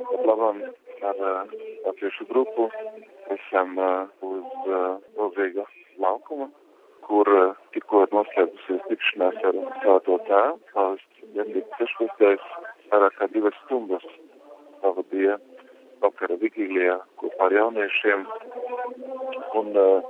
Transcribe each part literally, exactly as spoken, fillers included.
Labam ar latviešu grupu esam uz milzīga laukuma, kur tikko noslēgusies tikšanās ar Svēto Tēvu. Pāvests Benedikts sešpadsmitais vairāk kā divas stundas pavadīja vakara vigīlijā kopā ar jauniešiem. Un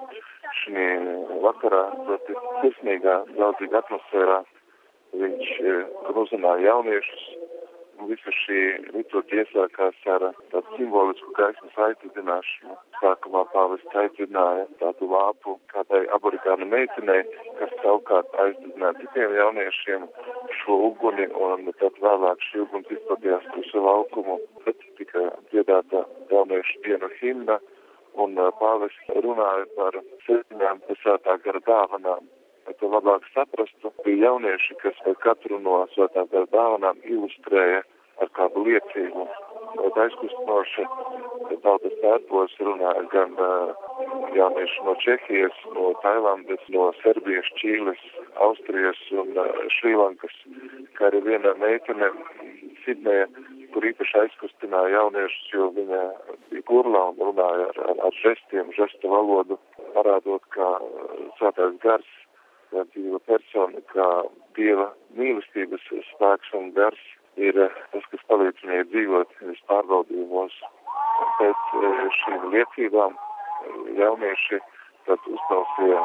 šī vakarā, ļoti sirsnīgā, draudzīgā atmosfērā viņš uzrunāja jauniešus. Un visa šī liturģija iesākās ar tādu simbolisku gaismas aizdedzināšanu. Sākumā pāvests aizdedzināja tādu lāpu kādai aborigānu meitenei, kas savukārt aizdedzināja citiem jauniešiem šo uguni, un tad vēlāk šī uguns izplatījās visu laukumu. Tad tika dziedāta jauniešu dienu himna, un pāvests runāja par septiņām svētā gara dāvanām. Lai to labāk saprastu, bija jaunieši, kas katru no svētā gara dāvanām ilustrēja ar kādu liecību. Ļoti aizkustinoši tautas tērpos runāja gan jaunieši no Čehijas, no Tailandes, no Serbijas, Čīles, Austrijas un Šrilankas, kā arī viena meitene Sidneja, kur īpaši aizkustināja jauniešus, jo viņa bija kurlā un runāja ar, ar, ar žestiem, žestu valodu, parādot, kā svētais gars, kā dzīva persona, kā Dieva mīlestības spēks un gars ir tas, kas palīdz viņai dzīvot viņas pārbaudījumos. Pēc šīm liecībām jaunieši tad uzklausīja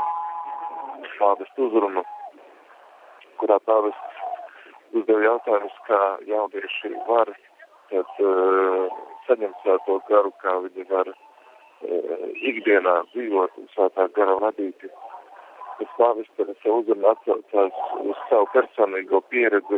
pāvesta uzrunu, kurā pāvests uzdeva jautājumus, kā jaunieši var tad, uh, saņemt svēto garu, kā viņi var uh, ikdienā dzīvot un svētā gara vadīti. Tas pāvests ar savu uzrunu atsaucās uz savu personīgo pieredzi.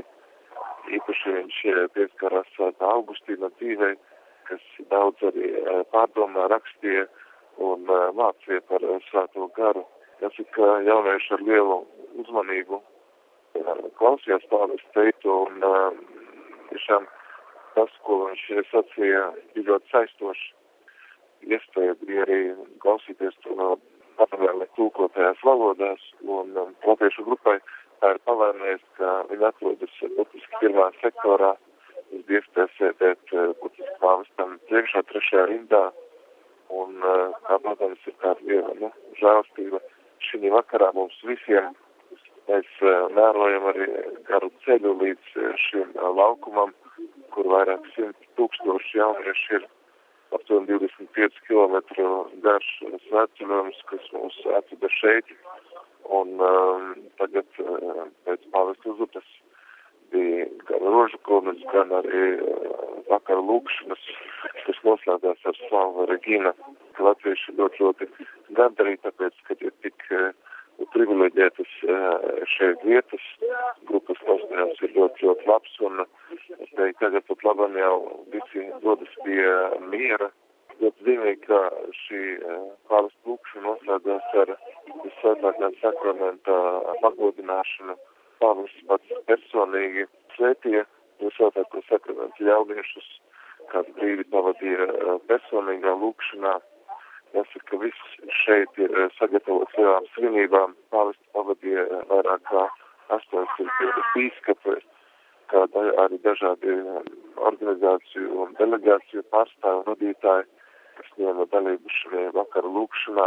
Īpaši viņš pieskarās Svētā Augustīna dzīvei, kas daudz arī pārdomā, rakstīja un mācīja par svēto garu. Jāsaka, jaunieši ar lielu uzmanību klausījās pāvesta teikto, un tiešām tas, ko viņš sacīja, bija ļoti saistoši. Iespēja bija arī klausīties to no paralēli tūkotajās valodās, un latviešu grupai tā ir palaimēs, ka viņi atrodas būtiski pirmā sektorā. Es bija iespēja sēdēt būtiski pāvestam priekšā trešajā rindā, un tā, protams, ir tāda dieva, nu, žēlastība. Šī vakarā mums visiem mēs mērojam arī garu ceļu līdz šim laukumam, kur vairāk simt tūkstoši jaunieši ir. Aptuveni divdesmit pieci kilometru garš svētceļojums, kas mūs atveda šeit. Un um, tagad uh, pēc pāvesta uzrunas bija gan rožu kulnis, gan arī uh, vakara lūkšanas, kas noslēdzās ar slavu Regina. Latvieši ļoti ļoti gandarīti, tāpēc, ka ir tik uh, privileģētas uh, šeit vietas. Grupas nostājums ir ļoti ļoti labs, un es teiktu, tagad pat labam jau visi dodas pie miera. Ļoti zīmīgi, ka šī pāvesta lūkšana noslēdzās ar visvētākā sakramenta pagodināšanu. Pāvests pats personīgi svētīja visvētāko sakramentu jauniešus, kādu brīdi pavadīja personīgā lūkšanā. Jāsaka, ka viss šeit ir sagatavots lielām svinībām. Pāvests pavadīja vairāk kā astoņsimt pīskapi, kā arī dažādi organizāciju un delegāciju pārstāvu vadītāji, kas ņēma dalību šajā vakara lūkšanā.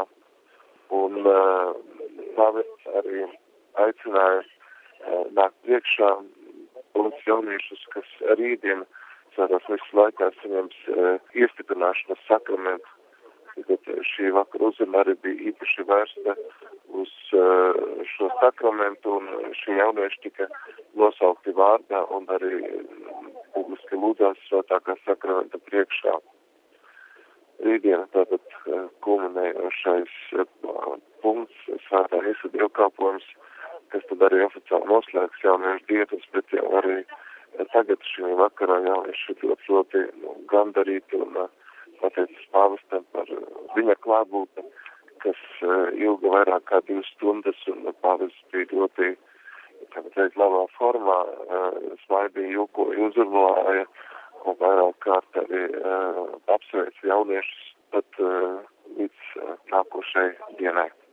Un uh, pāvests arī aicināja uh, nākt priekšā tos jauniešus, kas rītdien svētās misijas laikā saņems uh, iestiprināšanas sakramentu. Tad šī vakara uzruna arī bija īpaši vērsta uz uh, šo sakramentu, un šie jaunieši tika nosaukti vārdā un arī publiski lūdzās svētākā sakramenta priekšā. Rītdiena tātad uh, kulminējošais uh, punkts, svētā misa dievkalpojums, kas tad arī oficiāli noslēgs jauniešu dietas, bet jau arī uh, tagad šī vakarā jaunieši ļoti ļoti nu, gandarīti un uh, pateicas pāvestam par viņa klātbūtni, kas uh, ilga vairāk kā divas stundas, un pāvests bija ļoti, kā teikt, labā formā, uh, smaidīja, jūkoja, uzrunāja, un vairāk kārt arī uh, apsveic jauniešus pat uh, līdz uh, nākošai dienai.